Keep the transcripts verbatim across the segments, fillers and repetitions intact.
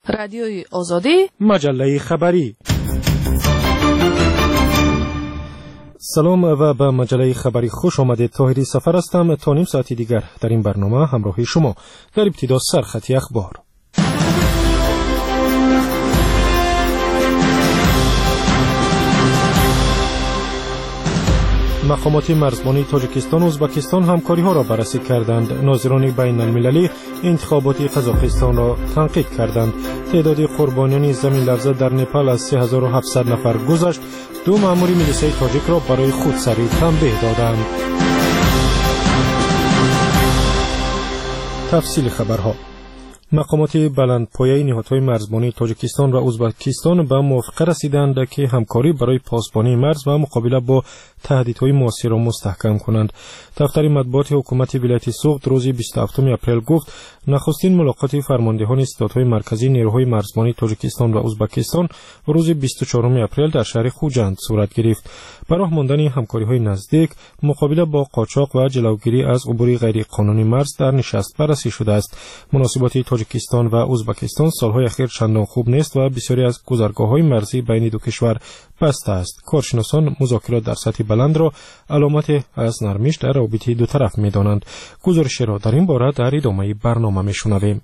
رادیوی آزادی، مجله خبری. سلام و به مجله خبری خوش آمدید. طاهری سفر هستم. تا نیم ساعتی دیگر در این برنامه همراه شما. در ابتدا سرخط اخبار. مقامات مرزبانی تاجیکستان و ازبکستان همکاری‌ها را بررسی کردند. ناظران بین المللی انتخابات قزاقستان را تنقیح کردند. تعداد قربانیان زمین لرزه در نپال از سه هزار و هفتصد نفر گذشت. دو مأمور میلیسای تاجیک را برای خودسری تنبیه دادند. تفصیل خبرها. مقامات بلندپایه نهادهای مرزبانی تاجیکستان و ازبکستان به موافقه رسیدند که همکاری برای پاسبانی مرز و مقابله با تهدیدهای معاصر را مستحکم کنند. دفتر مطبوعات حکومت ولایت سوخت روز بیست و هفتم اپریل گفت نخستین ملاقات فرماندهان استادهای مرکزی نیروهای مرزبانی تاجیکستان و ازبکستان روز بیست و چهارم اپریل در شهر خوجند صورت گرفت. برای ماندن همکاری‌های نزدیک، مقابله با قاچاق و جلوگیری از عبور غیرقانونی مرز در نشست بررسی شده است. مناسبات تاجیکستان و ازبکستان سالهای اخیر چندان خوب نیست و بسیاری از گذرگاه‌های مرزی بین دو کشور بسته است. کارشناسان مذاکرات در سطح بلند را علامت از نرمش در رابطه دو طرف می‌دانند. گزارش را در این باره در ادامه برنامه می‌شنویم.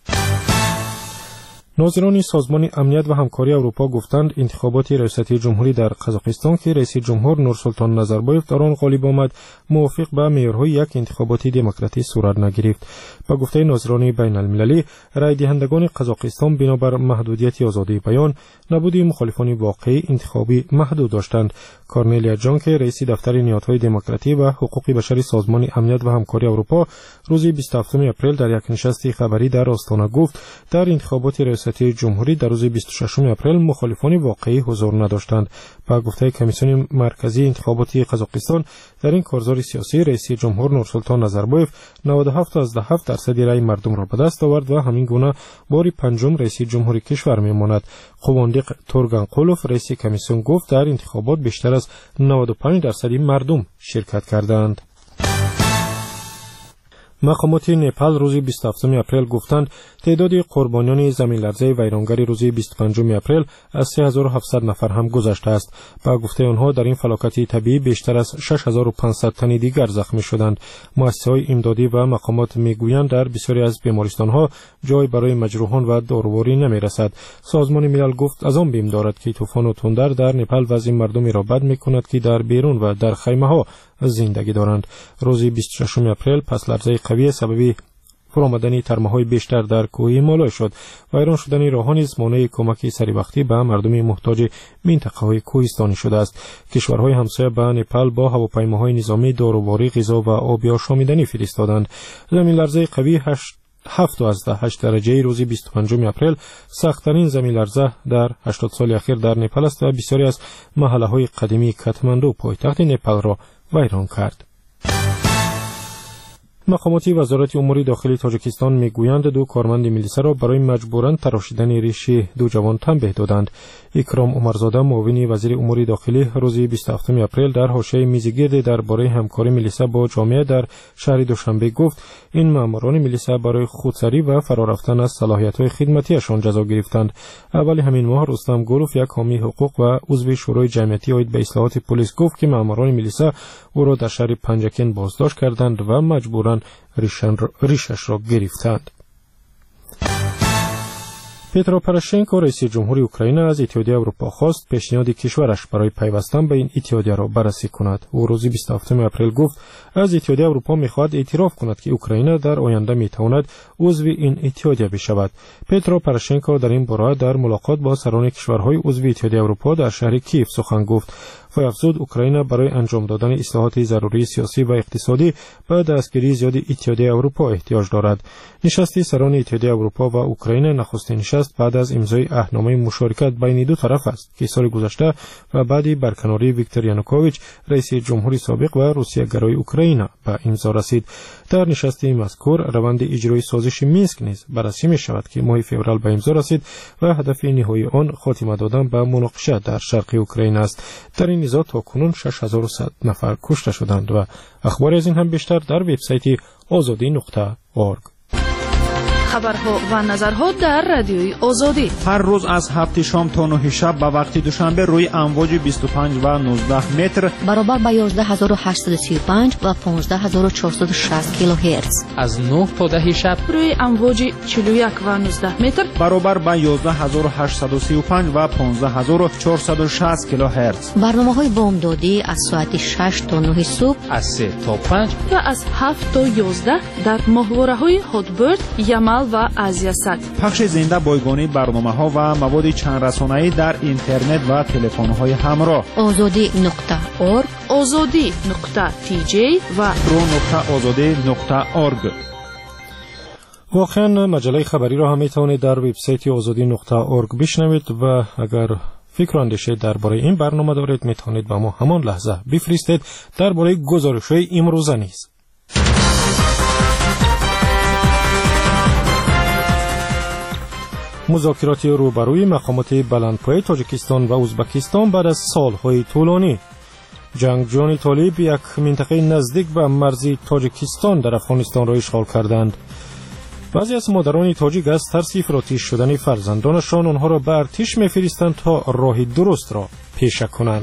ناظران سازمان امنیت و همکاری اروپا گفتند انتخابات ریاستی جمهوری در قزاقستان که رئیس جمهور نورسولتان نظربایف در آن غالب آمد موافق به معیارهای یک انتخابات دموکراتیک صورت نگرفت. با گفته ناظران بین المللی، رای دهندگان قزاقستان بنابر محدودیت آزادی بیان نبود مخالفان واقعی انتخابی محدود داشتند. کارنلیا جان که رئیس دفتر نهادهای دموکراتیک و حقوق بشری سازمان امنیت و همکاری اروپا روز بیست و هفتم اپریل در یک نشست خبری در آستانه گفت در انتخابات ریاستی جمهوری در روز بیست و ششم اپریل مخالفان واقعی حضور نداشتند. با گفته کمیسیون مرکزی انتخابات قزاقستان در این کارزار سیاسی رئیس جمهور نورسولتان نظربایف نود و هفت فاصله هفت درصد رای مردم را به دست آورد و همین گونه بار پنجم رئیس جمهوری کشور میماند. قواندیق تورگان قولوف رئیس کمیسیون گفت در انتخابات بیشتر از نود و پنج درصد مردم شرکت کردند. مقامات نپال روز بیست و هفتم اپریل گفتند تعداد قربانیان زمین لرزه ویرانگر روز بیست و پنجم اپریل از سه هزار و هفتصد نفر هم گذشته است. با گفته آنها در این فلاکت طبیعی بیشتر از شش هزار و پانصد تن دیگر زخمی شدند. مؤسسه‌های امدادی و مقامات میگویند در بسیاری از بیمارستان‌ها جای برای مجروحان و داروباری نمی‌رسد. سازمان ملل گفت از آن بیم دارد که طوفان و تندر در نپال وضع مردمی را بد می‌کند که در بیرون و در خیمه‌ها زندگی دارند. روز بیست و ششم اپریل پس لرزه قوی سبب فرآمدن ترمه‌های بیشتر در کوه هیمالای شد. ویران شدن راه‌ها نیز مانع کمک سریع به مردم محتاج منطقه‌های کوهستانی شده است. کشورهای همسایه به نپال با هواپیماهای نظامی داروباری، غذا و آب آشامیدنی فرستادند. زمین لرزه قوی هفت و هشت درجه روز بیست و پنجم اپریل سخت‌ترین زمین لرزه در هشتاد سال اخیر در نپال است و بسیاری از محله‌های قدیمی کاتماندو پایتخت نپال را ویران کرد. مقامات وزارت امور داخلی تاجیکستان میگویند دو کارمند میلیسا را برای مجبوراً تراشیدن ریش دو جوان تنبیه دادند. اکرام عمرزاده معاون وزیر امور داخلی روز بیست و هفتم اپریل در حاشیه میزگرد درباره همکاری میلیسا با جامعه در شهر دوشنبه گفت این ماموران میلیسا برای خودسری و فرار رفتن از صلاحیت‌های خدمتیشان جزا گرفتند. اول همین ماه رستم گلوف یک حامی حقوق و عضو شورای جمعیتی عاید به اصلاحات پلیس گفت که ماموران میلیسا او را در شهر پنجکن بازداشت کردند و مجبوراً ریشش را گرفتند. پیترو پروشنکو رئیس جمهوری اوکراین از اتحادیه اروپا خواست پیشنهاد کشورش برای پیوستن به این اتحادیه را بررسی کند. او روز بیست و هفتم اپریل گفت از اتحادیه اروپا می‌خواهد اعتراف کند که اوکراین در آینده می‌تواند عضو این اتحادیه بشود. پیترو پروشنکو در این باره در ملاقات با سران کشورهای عضو اتحادیه اروپا در شهر کیف سخن گفت. و افزود اوکراین برای انجام دادن اصلاحات ضروری سیاسی و اقتصادی به دستگیری زیاد اتحادیه اروپا احتیاج دارد. نشست سران اتحادیه اروپا و اوکراین نخستین نشست بعد از امضای عهدنامه مشارکت بین دو طرف است که سال گذشته و بعد برکناری ویکتور یانوکوویچ رئیس جمهوری سابق و روسیه گرای اوکراین به امضا رسید. در نشست مذکور روند اجرای سازش مینسک نیز بررسی می شود که ماه فوریه به امضا رسید و هدف نهایی آن خاتمه دادن به مناقشه در شرق اوکراین است. در این نزاع تاکنون شش هزار و صد نفر کشته شدند و اخبار از این هم بیشتر در وبسایت آزادی نقطه اورگ. خبرها و نظرها در رادیوی آزادی. هر روز از هفت شام تا نه شب به وقت دوشنبه روی امواج بیست و پنج و نوزده متر برابر با یازده هزار و هشتصد و سی و پنج و پانزده هزار و چهارصد و شصت کیلوهرتز. از نه تا ده شب روی امواج چهل و یک و نوزده متر برابر با یازده هزار و هشتصد و سی و پنج و پانزده هزار و چهارصد و شصت کیلوهرتز. برنامه‌های بامدادی از ساعت شش تا نه صبح، از سه تا پنج و از هفت تا یازده در ماهواره‌های هاتبرد، یمل و آزیاسات. پخش زنده بایگانی برنامه‌ها و مواد چند رسانه‌ای در اینترنت و تلفن‌های همراه. آزادی نقطه اورگ، آزادی نقطه تی جی و رو نقطه آزادی نقطه اورگ. واقعا مجله خبری را هم میتوانید در وبسایت آزادی نقطه اورگ بشنوید و اگر فکر و اندیشه درباره این برنامه دارید میتوانید با ما همان لحظه بفرستید درباره گزارش‌های امروزه نیز. مذاکرات روبروی مقامات بلندپایه تاجیکستان و ازبکستان بعد از سالهای طولانی. جنگجویان طالب یک منطقه نزدیک به مرز تاجیکستان در افغانستان را اشغال کردند. بعضی از مادران تاجیک از ترس افراطی شدن فرزندانشان آنها را به ارتش می‌فرستند تا راه درست را پیشه کنند.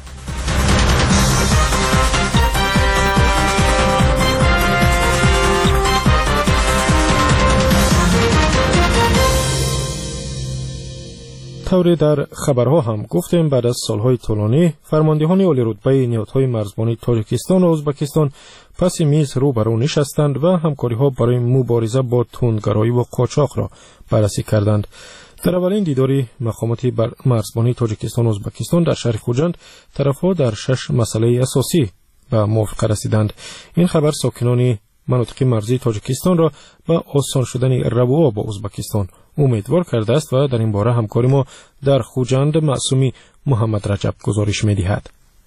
طوری در خبرها هم گفتیم بعد از سالهای طولانی فرماندهان عالی رتبه نهادهای مرزبانی تاجیکستان و ازبکستان پس میز روبرو نشستند و همکاری‌ها برای مبارزه با تندگرایی و قاچاق را بررسی کردند. در اولین دیداری مقامات مرزبانی تاجیکستان و ازبکستان در شهر خوجند طرفها در شش مسئله اساسی به موافقه رسیدند. این خبر ساکنان مناطق مرزی تاجیکستان را به آسان شدن روابط با ازبکستان امیدوار کرده است و در این باره همکاری ما در خوجند معصومی محمد رجب گزارش می‌دهد.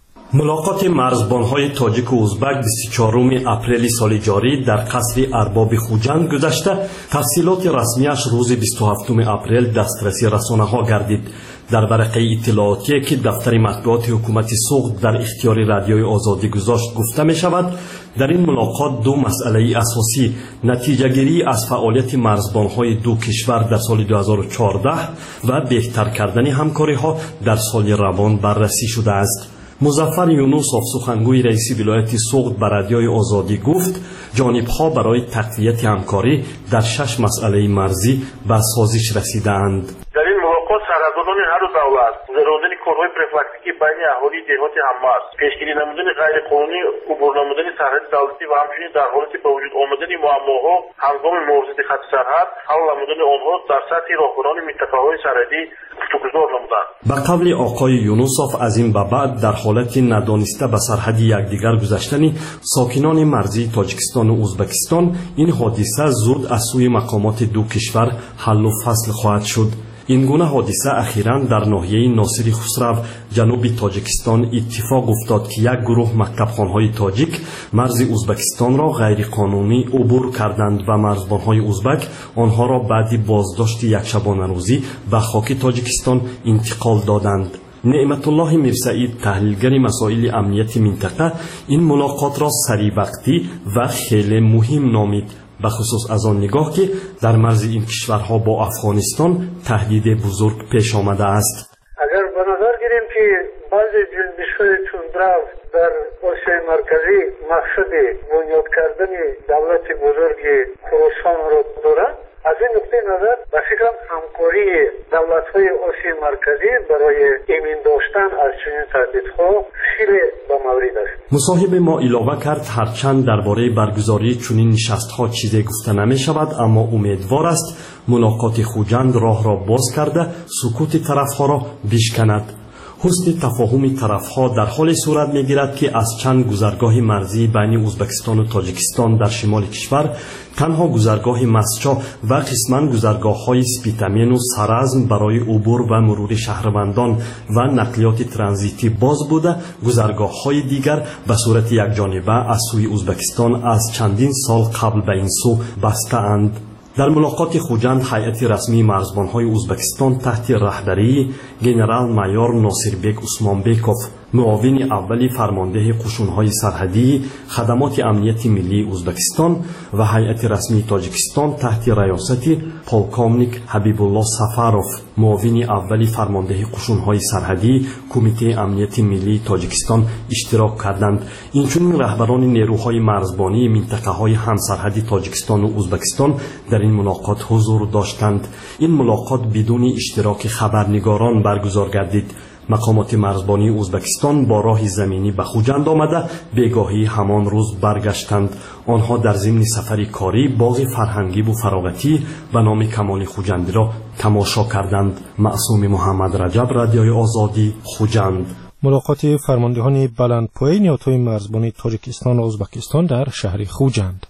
ملاقات مرزبان‌های تاجیک و ازبک بیست و چهارم اپریل سال جاری در قصر ارباب خوجند گذشته، تفصیلات رسمیش روز بیست و هفتم اپریل دسترسی رسانه‌ها گردید. در ورقه اطلاعاتی که دفتر مطبوعات حکومت سوخت در اختیار رادیوی آزادی گذاشت گفته می شود در این ملاقات دو مسئله اساسی نتیجه گیری از فعالیت مرزبان‌های دو کشور در سال دو هزار و چهارده و بهتر کردن همکاری‌ها در سال روان بررسی شده است. مظفر یونوسوف سخنگوی رئیس ولایت سوخت به رادیوی آزادی گفت جانب‌ها برای تقویت همکاری در شش مسئله مرزی به سازش رسیدند. در این ملاقات سرحددان هر دو دولت گذراندن کارهای پروفیلاکتیکی بین اهالی دهات هممرز، پیشگیری نمودن غیرقانونی عبور نمودن سرحد دولتی و همچنین در حالت به وجود آمدن معماها هنگام مبارزه خط سرحد حل نمودن آنها در سطح راهبران منطقه‌های سرحدی گفتگوزار نمودند. به قول آقای یونوسوف از این به بعد در حالت ندانسته به سرحد یکدیگر گذشتن ساکنان مرزی تاجیکستان و ازبکستان این حادثه زود از سوی مقامات دو کشور حل و فصل خواهد شد. این گونه حادثه اخیراً در ناحیه ناصری خسرو جنوب تاجیکستان اتفاق افتاد که یک گروه مکتبخوان‌های تاجیک مرز ازبکستان را غیر قانونی عبور کردند و مرزبان‌های ازبک آنها را بعد بازداشت یک شبانه روزی به خاک تاجیکستان انتقال دادند. نعمت الله میرسعید تحلیلگر مسائل امنیت منطقه این ملاقات را سری وقتی و خیلی مهم نامید، به خصوص از آن نگاه که در مرز این کشورها با افغانستان تهدید بزرگ پیش آمده است. اگر به نظر گیریم که بعضی جنبش‌های تندرو در آسیای مرکزی مقصد بنیاد کردن دولت بزرگ خراسان را دارد، از این نقطه نظر به فکرم همکاری دولت‌های آسیای مرکزی برای ایمن داشتن از چنین تهدیدها خیلی با مورد است. مصاحب ما علاوه کرد هرچند درباره برگزاری چنین نشست‌ها چیزی گفته نمی‌شود، اما امیدوار است ملاقات خوجند راه را باز کرده سکوت طرف‌ها را بشکند. حسن تفاهم طرف‌ها در حال صورت می‌گیرد که از چند گذرگاه مرزی بین ازبکستان و تاجیکستان در شمال کشور تنها گذرگاه مسچا و قسماً گذرگاه‌های سپیتامین و سرازم برای عبور و مرور شهروندان و نقلیات ترانزیتی باز بوده، گذرگاه‌های دیگر به صورت یکجانبه از سوی ازبکستان از چندین سال قبل به این سو بسته‌اند. در ملاقات خوجند هیئت رسمی مرزبان‌های ازبکستان تحت رهبری گنرال مایور ناصربک عثمانبکوف معاون اولی فرمانده قشون‌های سرحدی خدمات امنیت ملی ازبکستان و هیئت رسمی تاجیکستان تحت ریاست پولکومنیک حبیب الله سفاروف، معاون اولی فرمانده قشون‌های سرحدی کمیته امنیت ملی تاجیکستان اشتراک کردند. اینچنین رهبران نیروهای مرزبانی منطقه‌های همسرحدی تاجیکستان و ازبکستان در این ملاقات حضور داشتند. این ملاقات بدون اشتراک خبرنگاران برگزار گردید. مقامات مرزبانی ازبکستان با راه زمینی به خوجند آمده بگاهی همان روز برگشتند. آنها در ضمن سفری کاری باغ فرهنگی و فراغتی به نام کمال خوجندی را تماشا کردند. معصوم محمد رجب، رادیوی آزادی، خوجند. ملاقات فرماندهان بلندپایه نیاتهای مرزبانی تاجیکستان و ازبکستان در شهر خوجند.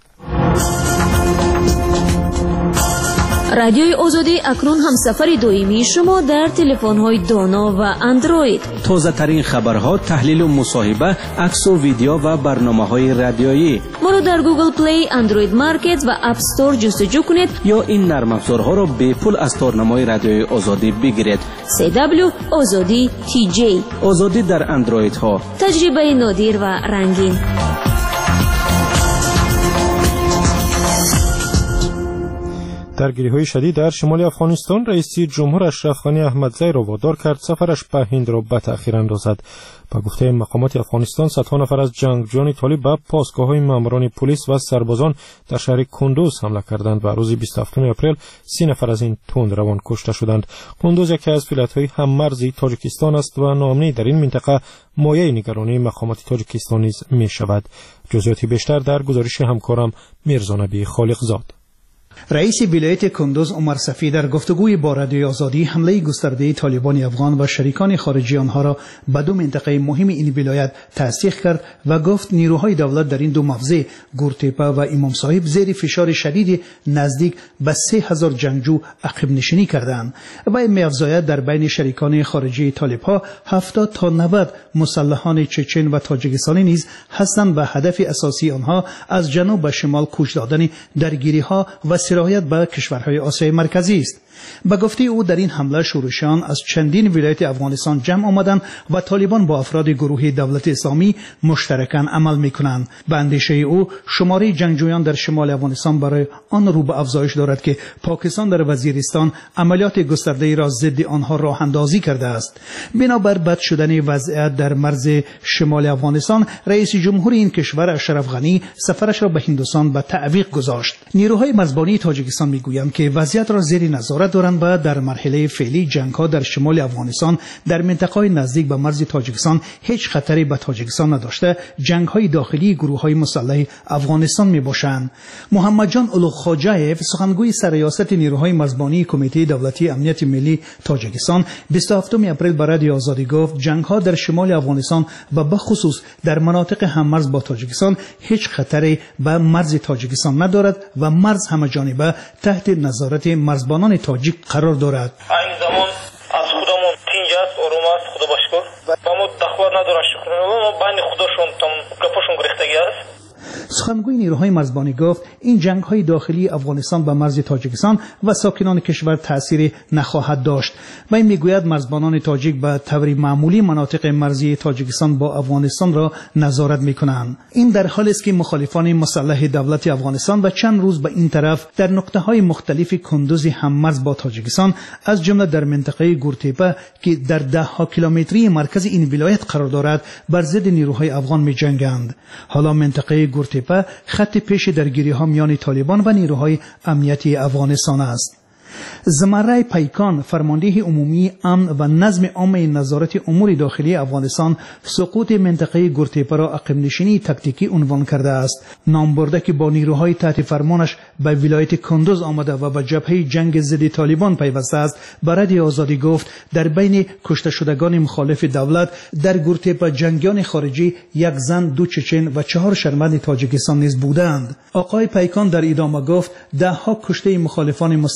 رادیوی آزادی اکنون هم سفر دویمی شما در تلفن‌های دانا و اندروید. تازه ترین خبرها، تحلیل و مصاحبه، عکس و ویدیو و برنامه‌های رادیویی. ما را در گوگل پلی، اندروید مارکت و اپ استور جستجو کنید یا این نرم افزارها را به پول از تارنمای رادیوی آزادی بگیرید. سی دبلیو آزادی تی جی. آزادی در اندروید ها. تجربه نادر و رنگین. درگیری‌های شدید در شمال افغانستان، رئیس جمهور اشرف غنی احمدزی را وادار کرد سفرش به هند را به تأخیر اندازد. با گفته مقامات افغانستان، صدها نفر از جنگجویان طالب به پاسگاه‌های ماموران پلیس و سربازان در شهر کندوز حمله کردند و روز بیست و هفتم اپریل سی نفر از این تندروان کشته شدند. کندوز یکی از ولایت‌های هممرزی تاجیکستان است و ناامنی در این منطقه مایه نگرانی مقامات تاجیکستان نیز می‌شود. جزئیات بیشتر در گزارش همکارم میرزا نبی خالقزاد. رئیس ولایت کندوز عمر صفی در گفتگوی با رادیوی آزادی حمله گسترده طالبان افغان و شریکان خارجی آنها را به دو منطقه مهم این ولایت تصدیق کرد و گفت نیروهای دولت در این دو موضع گورتپه و امام صاحب زیر فشار شدید نزدیک به سه هزار جنگجو عقب نشینی کردند و می‌افزاید در بین شریکان خارجی طالب‌ها هفتاد تا نود مسلحان چچن و تاجیکستانی نیز هستند و هدف اساسی آنها از جنوب به شمال کوچ دادن درگیری‌ها و سرایت به کشورهای آسیای مرکزی است. به گفته او در این حمله شورشیان از چندین ولایت افغانستان جمع آمدند و طالبان با افراد گروه دولت اسلامی مشترکاً عمل می‌کنند. به اندیشه او شماره جنگجویان در شمال افغانستان برای آن رو به افزایش دارد که پاکستان در وزیرستان عملیات گسترده‌ای را ضد آنها راه اندازی کرده است. بنابر بد شدن وضعیت در مرز شمال افغانستان، رئیس جمهور این کشور اشرف غنی سفرش را به هندوستان به تعویق گذاشت. نیروهای مرزبانی تاجیکستان می‌گویند که وضعیت را زیر نظارت دارند و در مرحله فعلی جنگ‌ها در شمال افغانستان در منطقه‌های نزدیک به مرز تاجیکستان هیچ خطری به تاجیکستان نداشته جنگ‌های داخلی گروه‌های مسلح افغانستان می‌باشند. محمد جان اولوخاجایف، سخنگوی سرریاست نیروهای مرزبانی کمیته دولتی امنیت ملی تاجیکستان، بیست و هفتم اپریل به رادیو آزادی گفت جنگ‌ها در شمال افغانستان و به خصوص در مناطق هممرز با تاجیکستان هیچ خطری به مرز تاجیکستان ندارد و مرز همه‌جانبه تحت نظارت مرزبانان تاجیک قرار دارد. این زمان از خودمون تینج است، آروم است، خدا باشکر. و ما دخواه ندارن شکر ما بند خودشون تام گپشون گرفتگی است. سخنگوی نیروهای مرزبانی گفت این جنگ‌های داخلی افغانستان به مرز تاجیکستان و ساکنان کشور تأثیر نخواهد داشت. و این میگوید مرزبانان تاجیک به طور معمولی مناطق مرزی تاجیکستان با افغانستان را نظارت می‌کنند. این در حالی است که مخالفان مسلح دولت افغانستان و چند روز به این طرف در نقطه‌های مختلف کندوز هممرز با تاجیکستان از جمله در منطقه گورتپه که در ده ها کیلومتری مرکز این ولایت قرار دارد بر ضد نیروهای افغان می‌جنگند. حالا منطقه گورتپه خط پیش درگیری ها میان طالبان و نیروهای امنیتی افغانستان است. زمره پیکان، فرمانده عمومی امن و نظم عام نظارت امور داخلی افغانستان، سقوط منطقه گورتپه را عقب نشینی تاکتیکی عنوان کرده است. نام برده که با نیروهای تحت فرمانش به ولایت کندوز آمده و به جبهه جنگ ضد طالبان پیوسته است، به رادیو آزادی گفت در بین کشته شدگان مخالف دولت در گورتپه جنگیان خارجی یک زن، دو چچن و چهار شهروند تاجیکستان نیز بودند. آقای پیکان در ادامه گفت ده ها کشته مخالفان مسلح در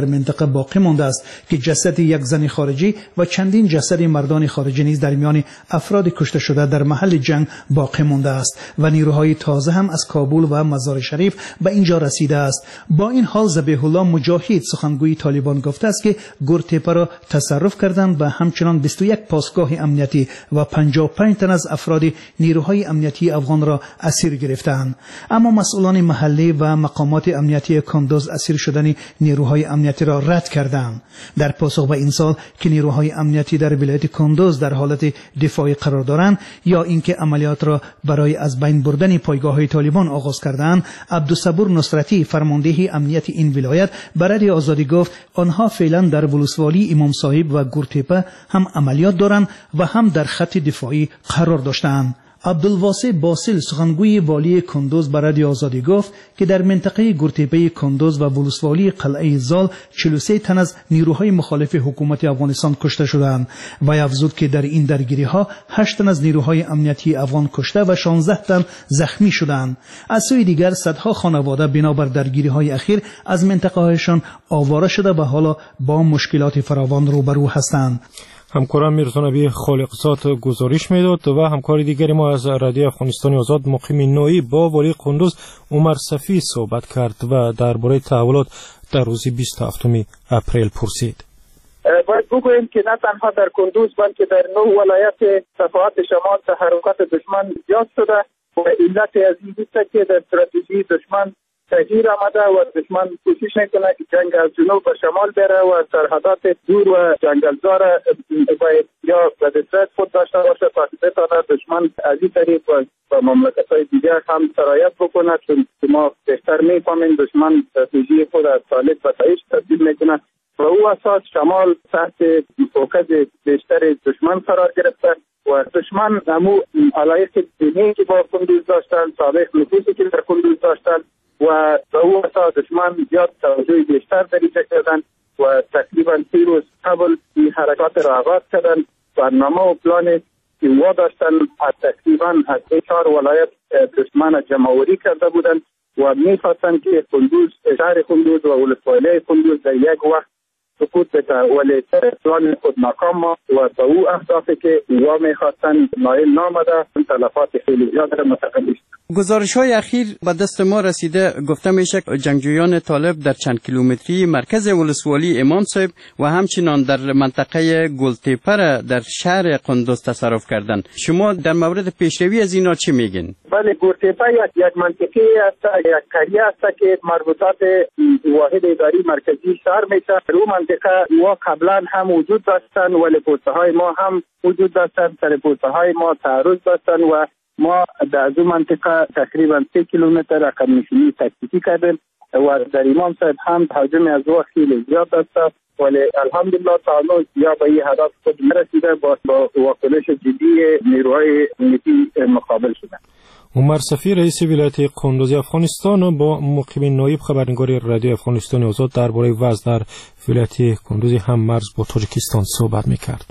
در منطقه باقی مانده است که جسد یک زن خارجی و چندین جسد مردان خارجی نیز در میان افراد کشته شده در محل جنگ باقی مانده است و نیروهای تازه هم از کابل و مزار شریف به اینجا رسیده است. با این حال ذبیح الله مجاهد سخنگوی طالبان گفته است که گورتپه را تصرف کردند و همچنان بیست و یک پاسگاه امنیتی و پنجاه و پنج تن از افراد نیروهای امنیتی افغان را اسیر گرفتند. اما مسئولان محلی و مقامات امنیتی کندوز اسیر شدن نیروهای امنیتی را رد کردند. در پاسخ به این سال که نیروهای امنیتی در ولایت کندوز در حالت دفاعی قرار دارند یا اینکه عملیات را برای از بین بردن پایگاه‌های طالبان آغاز کردند، عبدالصبور نصرتی فرمانده امنیت این ولایت به رادیو آزادی گفت آنها فعلا در ولسوالی امام صاحب و گورتپه هم عملیات دارند و هم در خط دفاعی قرار داشتند. عبدالواسع باسل سخنگوی والی کندوز به رادیو آزادی گفت که در منطقه گورتپه کندوز و ولسوالی قلعه زال چهل و سه تن از نیروهای مخالف حکومت افغانستان کشته شدند و افزود که در این درگیری ها هشت تن از نیروهای امنیتی افغان کشته و شانزده تن زخمی شدند. از سوی دیگر صدها خانواده بنابر درگیری های اخیر از منطقه هایشان آواره شده و حالا با مشکلات فراوان روبرو هستند. همکارم میرزا نبی خالقزاد گزارش میداد و همکار دیگری ما از رادیو افغانستان آزاد مقیم نوعی با والی کندوز عمر صفی صحبت کرد و درباره تحولات در روز بیست و هفتم اپریل پرسید. باید بگوییم که نه تنها در کندوز بلکه در نه ولایت صفحات شمال تحرکات دشمن زیاد شده و علت از این است که در استراتژی دشمن تغییر آمده و دشمن کوشش میکنه که جنگ از جنوب به شمال بره و سرحدات دور و جنگلزار باید یا به دسترس خود داشته باشه تا که بتونه دشمن از این طریق و مملکت‌های دیگر هم سرایت بکنه، چون ما بهتر میفهمیم دشمن استراتژی خود از سالک به تایش تبدیل میکنه و او اساس شمال تحت فوکس بیشتر دشمن قرار گرفته و دشمن همو علایق دینی که با کندوز داشتن، سابق نفوذی که در کندوز داشتن و به او اساس دشمن زیاد توجه بیشتر دریجه کردن و تقریبا سی روز قبل این حرکات را آغاز کردن. برنامه و پلان که وا داشتن از تقریبا از سه چهار ولایت دشمن جمع‌آوری کرده بودند و می‌خواستند که کندوز، شهر کندوز و ولسوالی کندوز در یک وقت سقوط بده، ولی پلان خود ناکام و به او اهدافی که وا می‌خواستند نائل نامده، تلفات خیلی زیاد را متقابل شد. گزارش‌های اخیر به دست ما رسیده گفته میشه جنگجویان طالب در چند کیلومتری مرکز ولسوالی امام صاحب و همچنان در منطقه گلتپه در شهر کندوز تصرف کردند. شما در مورد پیشروی از اینا چی میگین؟ بله، گلتپه یک یک منطقه است، یک قریه است که مربوطات واحد اداری مرکزی شهر میشه. در اون منطقه و قبلا هم وجود داشتن ولی پوسته‌های ما هم وجود داشتن، سر پوسته‌های ما تعرض داشتن و ما در از منطقه تقریبا سه کیلومتر رقم نشینی تکتیکی کردیم و در امام صاحب هم حجم از وقت خیلی زیاد است ولی الحمدلله تعالی یا به این هدف خود نرسیده با واکنش جدی نیروهای امنیتی مقابل شدن. عمر صفی رئیس ولایت کندوز افغانستان با مقیم نایب خبرنگار رادیو افغانستان آزاد درباره وضع در ولایت کندوز هم مرز با تاجیکستان صحبت می‌کرد.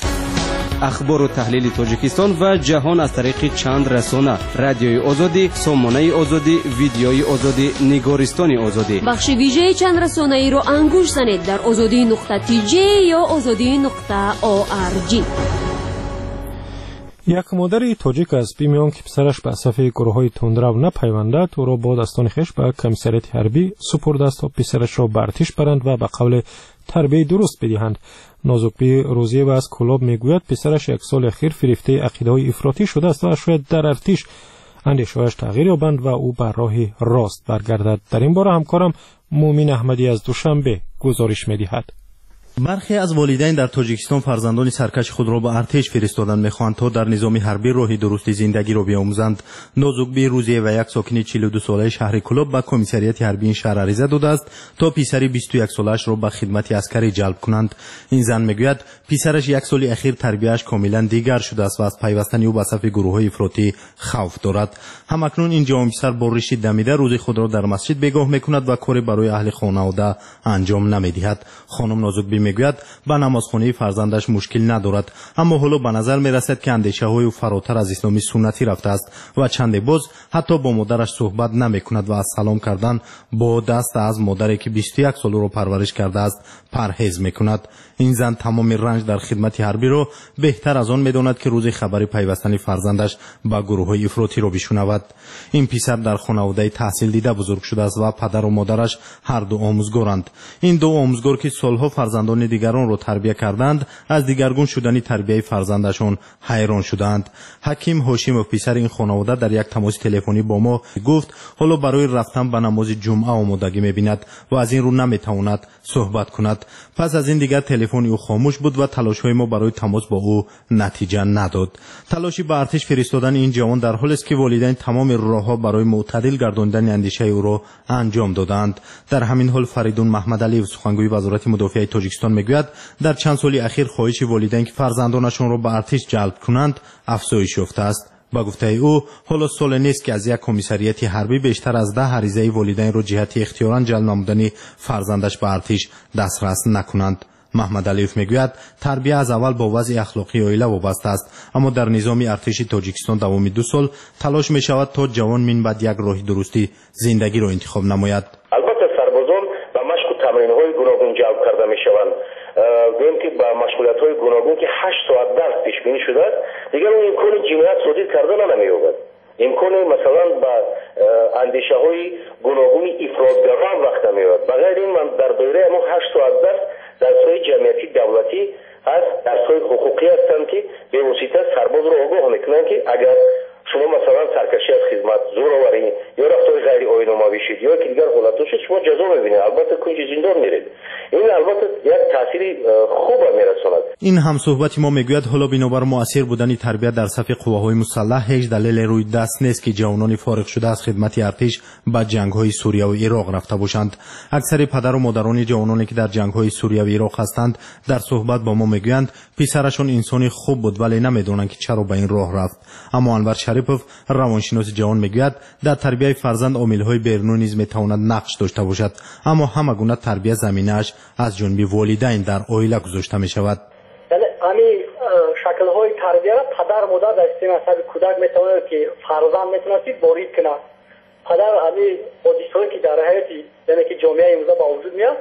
اخبار و تحلیل تاجیکستان و جهان از طریق چند رسانه: رادیوی آزادی، سامانه آزادی، ویدیوی آزادی، نگارستان آزادی. بخش ویژه چند رسانه ای رو انگوش زنید در آزادی نقطه تی جی یا آزادی نقطه او آر جی. یک مادر تاجیک است بیمیان که پسرش به صفحه گروه‌های تندرو نپیونده او را با دستان خویش به کمیسریت حربی سپرده است تا پسرش را به ارتش برند و به قول تربیت درست بدهند. نازکبی روزیه و از کلاب میگوید پسرش یک سال اخیر فریفته عقیده‌های افراطی شده است و شاید در ارتش اندیشه‌اش تغییر یابند و او بر راه راست برگردد. در این باره همکارم مومن احمدی از دوشنبه گزارش می‌دهد. برخی از والدین در تاجیکستان فرزندان سرکش خود را به ارتش فرستادن می‌خواهند تا در نظام حربی راه درست زندگی را بیاموزند. نازکبی روزی و یک ساکن چهل و دو ساله شهر کلاب به کمیسریت حربی این شهر عریضه داده است تا پسر بیست و یک سالش را به خدمت عسکری جلب کنند. این زن میگوید پسرش یک سال اخیر تربیتش کاملا دیگر شده است و از پیوستن او به صف گروه‌های افراطی خوف دارد. همکنون این جوان پسر با ریش دمیده روز خود را در مسجد بگاه میکند و کاری برای اهل خانواده انجام نمیدهد. خانم نازکبی میگوید به نمازخانه فرزندش مشکل ندارد، اما حالا به نظر میرسد که اندیشه های او فراتر از اسلامی سنتی رفته است و چند باز حتی با مادرش صحبت نمیکند و از سلام کردن با دست از مادری که بیست و یک سال را پرورش کرده است پرهیز میکند. این زن تمام رنج در خدمت حربی را بهتر از آن میداند که روزی خبری پیوستن فرزندش به گروه های افراطی را بشنود. این پسر در خانواده تحصیل دیده بزرگ شده است و پدر و مادرش هر دو آموزگارند. این دو آموزگار که سالها فرزندان دیگران را تربیت کردند از دیگرگون شدن تربیت فرزندشان حیران شدند. حکیم هاشم و پسر این خانواده در یک تماس تلفنی با ما گفت حالا برای رفتن به نماز جمعه آمادگی می‌بیند و از این رو نمی‌تواند صحبت کند. پس از این دیگر تلفن او خاموش بود و تلاش‌های ما برای تماس با او نتیجه نداد. تلاشی به ارتش فرستادن این جوان در حالی است که والدین تمام راه‌ها برای معتدل گرداندن اندیشه او را انجام دادند. در همین حال فریدون محمد علی سخنگوی وزارت مدافع تاجیکستان میگوید در چند سال اخیر خواهش والدین که فرزندانشان را به ارتش جلب کنند افزایش یافته است. با گفته او حالا سال نیست که از یک کمیسریت حربی بیشتر از ده عریضه والدین را جهت اختیارا جلب نمودن فرزندش به ارتش دسترس نکنند. محمد علیف میگوید تربیت از اول با وضع اخلاقی عائله وابسته است، اما در نظام ارتش تاجیکستان دوام دو سال تلاش می شود تا جوان من بعد یک راه درستی زندگی را انتخاب نماید. البته سربازان با مشق و تمرین‌های گوناگون جلب کرده میشوند. گویم که با مشغولیت‌های گوناگون که هشت ساعت درس پیش بینی شده است، دیگر اون امکان جنایت صادر کردن نمی‌یابد. امکان مثلا با اندیشه‌های گوناگون افراطگران وقت نمی‌یابد. بغیر این من در دایره همون هشت ساعت درس درس‌های جمعیتی دولتی هست، درس‌های حقوقی هستند که به واسطه سرباز را آگاه می‌کنند که اگر شما مثلا سرکشی از خدمت، زورآوری یا رفتار غیر آیین‌نما بشید یا که دیگر حالت شد شما جزا می‌بینید، البته کنج زندان میرید. این البته یک تأثیری خوب میرساند. این هم صحبت ما میگوید حالا بنابر مؤثر بودن تربیت در صف قواهای مسلح هیچ دلیل روی دست نیست که جوانان فارغ شده از خدمت ارتش به جنگ‌های سوریه و عراق رفته باشند. اکثر پدر و مادران جوانانی که در جنگ‌های سوریه و عراق هستند در صحبت با ما میگویند پسرشون انسانی خوب بود ولی نمیدونن که چرا به این راه رفت. اما انور شریپوف روانشناس جوان میگوید در تربیت فرزند عامل‌های بیرونی نیز میتواند نقش داشته باشد، اما همه گونه تربیت زمینه‌اش از جانب والدین در عائله گذاشته می شود. یعنی همین شکل‌های تربیت پدر مادر در سیستم عصبی کودک میتونه که فرزند میتونه بارید کنه. پدر همین حادثه‌ای که در حیات یعنی که جامعه امروز با وجود میاد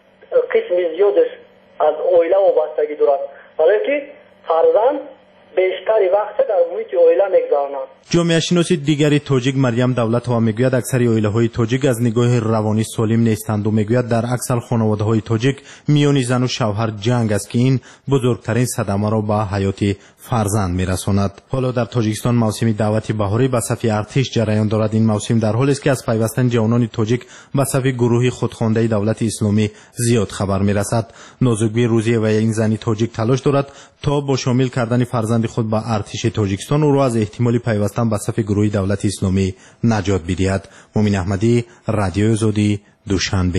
قسم زیادش از عائله وابستگی دارد، برای که فرزند بیشتری وقت در محیط عائله میگذراند. جامعه شناس دیگری تاجیک مریم دولت‌ها میگوید اکثر عائله‌های تاجیک از نگاه روانی سالم نیستند و میگوید در اکثر خانواده‌های تاجیک میان زن و شوهر جنگ است که این بزرگترین صدمه را به حیات فرزند میرساند. حالا در تاجیکستان موسم دعوت بهاری به صف ارتش جریان دارد. این موسم در حالی است که از پیوستن جوانان تاجیک به صف گروه خودخوانده دولت اسلامی زیاد خبر میرسد. نازکبی روزی و این زنی تاجیک تلاش دارد تا با شامل کردن فرزند خود به ارتش تاجیکستان او را از احتمالی پیوستن به صف گروه دولت اسلامی نجات بدهد. مومن احمدی، رادیو آزادی، دوشنبه.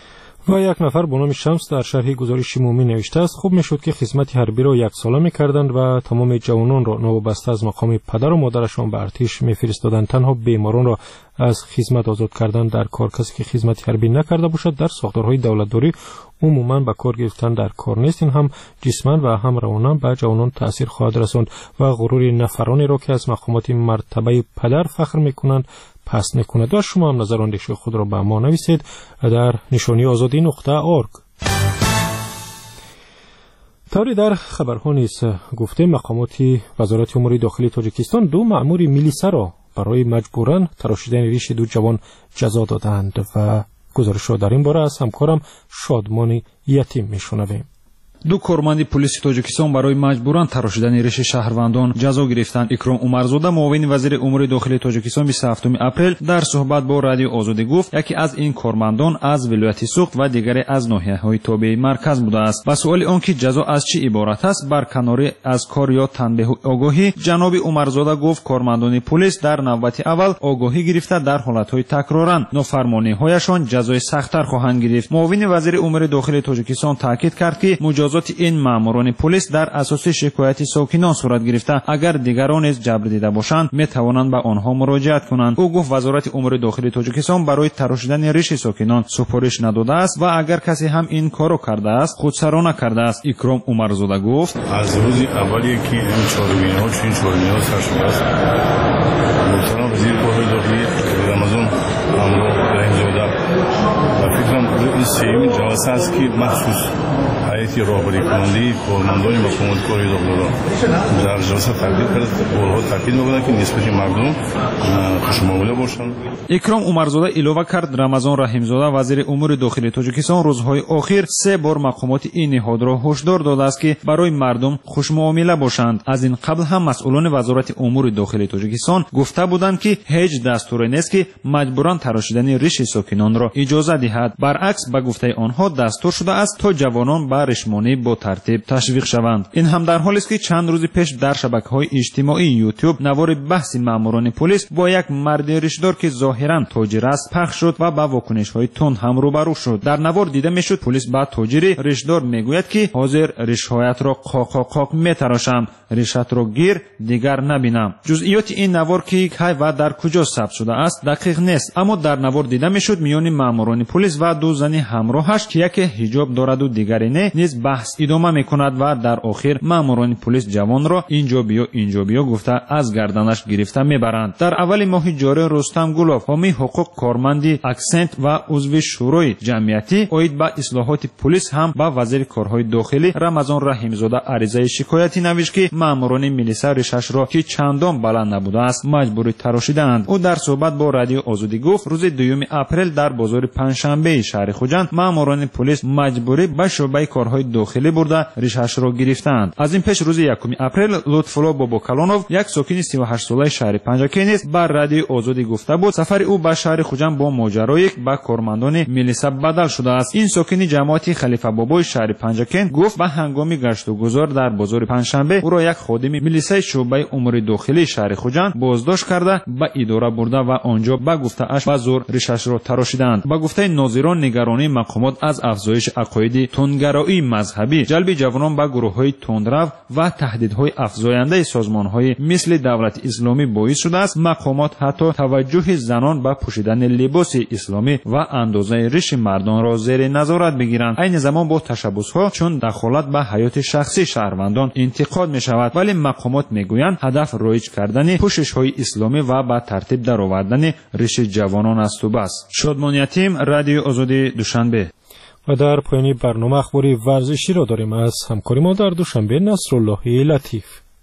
و یک نفر به نام شمس در شرح گزارش مومی نوشته است خوب میشد که خدمت حربی را یک ساله میکردند و تمام جوانان را نوابسته از مقام پدر و مادرشان به ارتش میفرستادند. تنها بیماران را از خدمت آزاد کردن در کار. کسی که خدمت حربی نکرده باشد در ساختارهای دولتداری عموما به کار گرفتن در کار نیست. این هم جسماً و هم روحاً به جوانان تاثیر خواهد رساند و غرور نفرانی را که از مقامات مرتبه پدر فخر میکنند پس نکند. و شما هم نظر اندیشه خود را به ما نویسید در نشانی آزادی نقطه اورگ. طوری در خبرها نیز گفته مقامات وزارت امور داخلی تاجیکستان دو مأمور میلیسا را برای مجبوراً تراشیدن ریش دو جوان جزا دادند و گزارش را در این باره از همکارم شادمان یتیم میشنویم. دو کارمند پلیس تاجیکستان برای مجبوران تراشیدن ریش شهروندان جزا گرفتند. اکرام عمرزاده معاون وزیر امور داخلی تاجیکستان بیست و هفتم اپریل در صحبت با رادیو آزادی گفت یکی از این کارمندان از ولایت سوخت و دیگری از ناحیه‌های تابع مرکز بوده است. با سوال آنکه جزا از چه عبارت است برکناری از کار یا تنبیه آگاهی، جناب عمرزاده گفت کارمندان پلیس در نوبت اول آگاهی گرفته در حالت‌های تکرارند، نافرمانی‌هایشان جزای سخت‌تر خواهند گرفت. معاون وزیر امور داخلی تاجیکستان تاکید کرد که مجازات این ماموران پلیس در اساس شکایت ساکنان صورت گرفته. اگر دیگران نیز جبر دیده باشند میتوانند به آنها مراجعت کنند. او گفت وزارت امور داخلی تاجیکستان برای تراشیدن ریش ساکنان سفارش نداده است و اگر کسی هم این کارو کرده است خودسرانه کرده است. اکرام عمرزاده گفت از روز اولی که این چهارمین‌ها چین چهارمین‌ها سر شده است محترم وزیر کارهای داخلی رمضان همراه رحیم‌زاده و فکرم این سیمین جلسه است که مخصوص هیئت راهبری کننده کارمندان مقامات کاری داخلی را در جلسه تقدیم کرد. قول‌ها تاکید می‌کنند که نسبت مردم خوش‌معامله باشند. اکرام عمرزاده اضافه کرد رمضان رحیم‌زاده وزیر امور داخلی تاجیکستان روزهای اخیر سه بار مقامات این نهاد را هشدار داده است که برای مردم خوش‌معامله باشند. از این قبل هم مسئولان وزارت امور داخلی تاجیکستان گفته بودند که هیچ دستوری نیست که مجبوراً تراشیدن ریش ساکنان را اجازه دهد. برعکس به گفته آنها دستور شده است تا جوانان به ریشمانی با ترتیب تشویق شوند. این هم در حالی است که چند روز پیش در شبکه‌های اجتماعی یوتیوب نوار بحث ماموران پلیس با یک مرد ریشدار که ظاهراً تاجر است پخش شد و با واکنش‌های تند هم روبرو شد. در نوار دیده میشد پلیس با تاجر ریشدار میگوید که حاضر ریش‌هایت را قاق قاق قاق میتراشم، ریشت را گیر دیگر نبینم. جزئیات این نوار که کی و در کجا ثبت شده است دقیق نیست، اما در نوار دیده میشد میان ماموران پلیس و دو زن همراهش که یکی حجاب دارد و دیگری نه نیز بحث ادامه میکند و در آخر ماموران پلیس جوان را اینجا بیا اینجا بیا گفته از گردنش گرفته میبرند. در اول ماه جاری رستم گلاب حامی حقوق کارمندی اکسنت و عضو شورای جمعیتی اید به اصلاحات پلیس هم با وزیر کارهای داخلی رمضان رحیم‌زاده عریضه شکایتی نوشت که ماموران میلیسا ریشش را که چندان بلند نبوده است مجبوری تراشیدند. او در صحبت با رادیو آزادی گفت روز دوم اپریل در بازار پنجشنبه شهر خوجند ماموران پلیس مجبوری به شعبه کارهای داخلی برده ریشش را گرفتند. از این پیش روز یکم اپریل لطفالله باباکلانوف یک ساکن سی و هشت ساله شهر پنجاکی نیز بر رادیو آزادی گفته بود سفر او به شهر خوجند با ماجرای به کارمندان میلیسا بدل شده است. این ساکن جماعت خلیفه بابای شهر پنجاکی گفت به هنگام گشت و گذار در بازار پنجشنبه او را یک خادم میلیسای شعبه امور داخلی شهر خوجند بازداشت کرده به اداره برده و آنجا به گفته اش به زور ریشش را تراشیدند. به گفته ناظران نگرانی مقامات از افزایش عقاید تندگرایی مذهبی، جلب جوانان به گروه‌های تندرو و تهدیدهای افزاینده سازمان‌های مثل دولت اسلامی باعث شده است مقامات حتی توجه زنان به پوشیدن لباس اسلامی و اندازه ریش مردان را زیر نظارت بگیرند. این زمان با تشبس‌ها چون دخالت به حیات شخصی شهروندان انتقاد می‌شود، ولی مقامات می‌گویند هدف رایج کردن پوشش‌های اسلامی و به ترتیب درآوردن ریش جوانان است و بس. شادمان یتیم، رادیو آزادی، دوشنبه. و در پایان برنامه اخباری ورزشی را داریم از همکاری ما در دوشنبه نصرالله لطیف.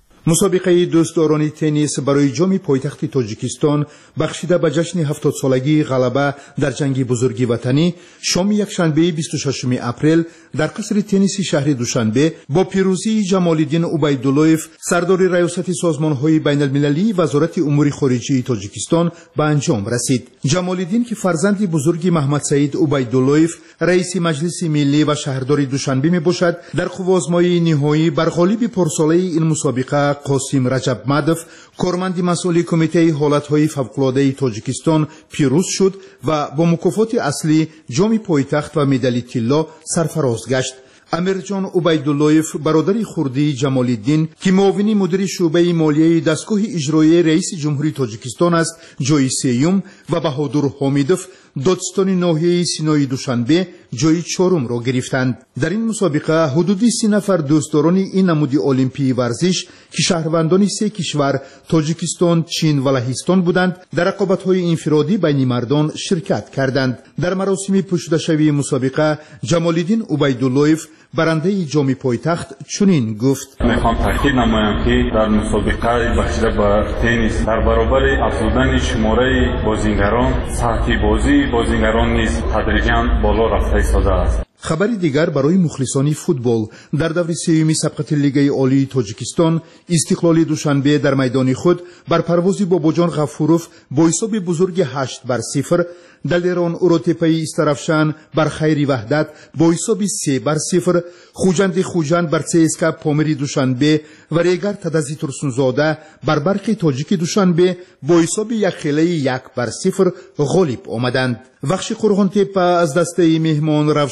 مسابقه دوستداران تنیس برای جام پایتخت تاجیکستان بخشیده به جشن هفتاد سالگی غلبه در جنگ بزرگی وطنی شام یکشنبه بیست و ششم اپریل در قصر تنیس شهر دوشنبه با پیروزی جمالالدین عبیداللهیف سردار ریاست سازمان‌های بین المللی وزارت امور خارجه تاجیکستان به انجام رسید. جمالالدین که فرزند بزرگ محمد سعید عبیداللهیف رئیس مجلس ملی و شهردار دوشنبه میباشد در قوازمای نهایی بر غالب پرساله این مسابقه قاسم رجب مدف کارمند مسئول کمیته حالتهای فوق‌العاده تاجیکستان پیروز شد و با مکافات اصلی جام پایتخت و مدال طلا سرفراز گشت. امیرجان عبیداللهیف برادر خردی جمالالدین که معاون مدیر شعبه مالیه دستگاه اجرایی رئیس جمهوری تاجیکستان است جای سیوم و بهادر حامیدوف دادستان ناحیه سینای دوشنبه جای چهارم را گرفتند. در این مسابقه حدود سی نفر دوستداران این نمود المپی ورزش که شهروندان سه کشور تاجیکستان، چین و لهستان بودند در رقابت‌های انفرادی بین مردان شرکت کردند. در مراسم پوشیده‌شوی مسابقه جمالالدین عبیداللهیف برنده جام پایتخت چنین گفت: میخوام تاکید نمایم که در مسابقه بخشیده به تنیس در برابر افزودن شماره بازیگران سطح بازی بازیگران نیز تدریجاً بالا رفته ایستاده است. خبر دیگر برای مخلصان فوتبال در دور سوم سبقت لیگ عالی تاجیکستان استقلال دوشنبه در میدان خود بر پروازی با باباجان غفوروف با حساب بزرگ هشت بر صفر دلیران اوروتپی استرافشان بر خیری وحدت با حساب سه بر صفر خوجند خوجند بر سیسکا پامری دوشنبه و ریگر تدزی ترسونزاده بر برق تاجیک دوشنبه با حساب یک خیلی یک بر صفر غالب آمدند. بخش قرغنتپه از دسته مهمان روشنی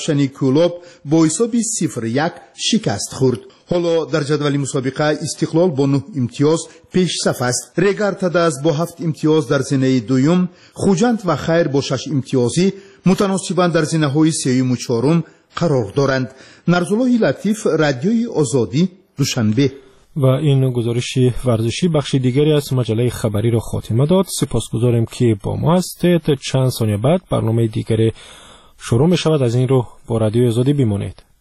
کلوب با حساب صفر یک شکست خورد. حالا در جدول مسابقه استقلال با نه امتیاز پیش صف است. ریگر تدز با هفت امتیاز در زینه دوم، خوجند و خیر با شش امتیازی متناسباً در زینه های سوم و چهارم قرار دارند. نرزالله لطیف، رادیوی آزادی، دوشنبه. و این گزارش ورزشی بخش دیگری از مجله خبری را خاتمه داد. سپاسگزاریم که با ما هستید. چند ثانیه بعد برنامه دیگری شروع می شود. از این رو با رادیوی آزادی بمانید.